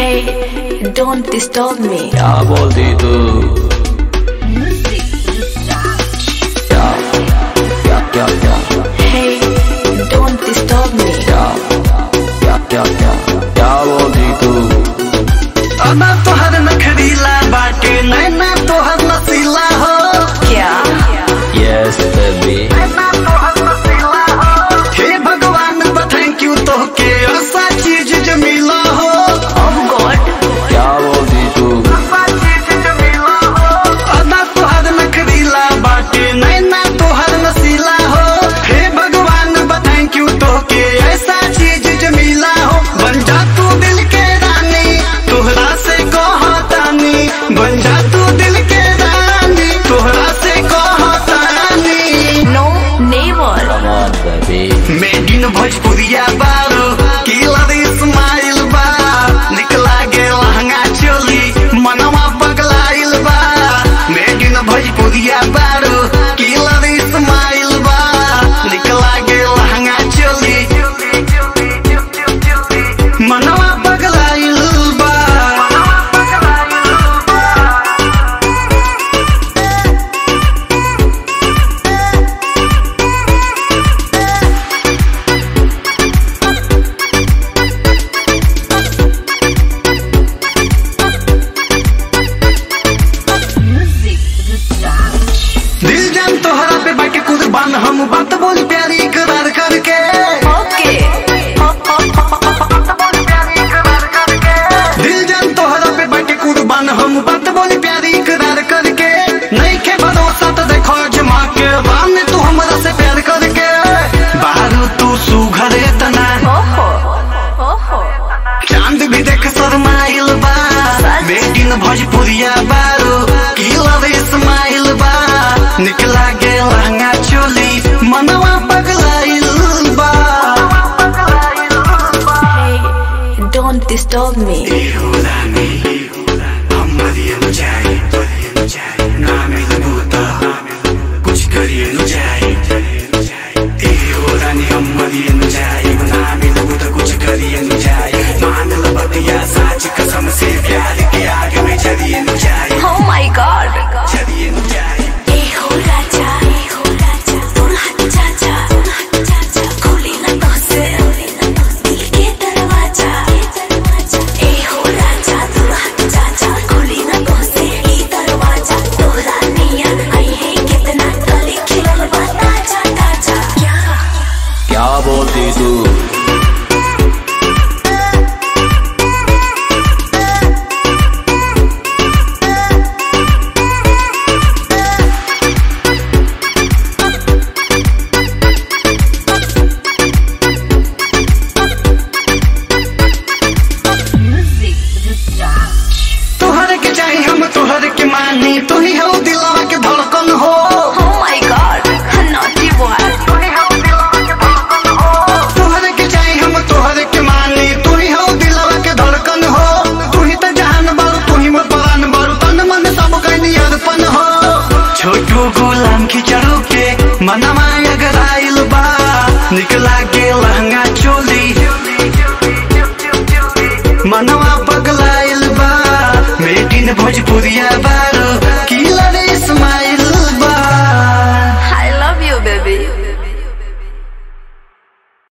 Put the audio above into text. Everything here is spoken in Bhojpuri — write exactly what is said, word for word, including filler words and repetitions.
Hey, don't disturb me. क्या बोलती तू? क्या क्या क्या क्या? Hey, don't disturb me. क्या क्या क्या क्या क्या बोलती तू? अना तोहर नखरीला बाटे नैना तोहर नसीला हो क्या? Yes baby. हे भगवान बा थैंक यू तो के ऐसा चीज जो मिला हो। Oh God. क्या बोलती तू? अना तोहर नखरीला बाटे नैना तोहर नसीला हो। हे भगवान बा थैंक यू तो के ऐसा चीज जो मिला हो। बन जा तू दिल के रानी तोहरा से कहतानी, बन जा तू दिल के रानी तोहरा से कहतानी। No, never. Come on baby. Made in भोजपुरिया बारो किला इस्माइल बा निकला गे लहंगा चोली मनवा पगलाइल बा। मेड इन भोजपुरिया बारो किला इस्माइल बा निकला गे लहंगा चोली मनवा पगलाइल बा। दिल जान तोहरा पे बाटे कुर्बान हम बात बोल प्यारी करार करके। Okay. दिल जान तोहरा पे बाटे कुर्बान हम बात बोल प्यारी करार करके। नहीं के भरोसा तो देखो जमा के राम तू हमरा से प्यार करके। बारू तू सुघरे तना ओहो, ओहो. चांद भी देख शर्माइल बा। मेड इन भोजपुरिया बारू किला इस्माइल बा निकला गे लहंगा चोली मनवा पगलाइल बा। Hey, don't disturb me.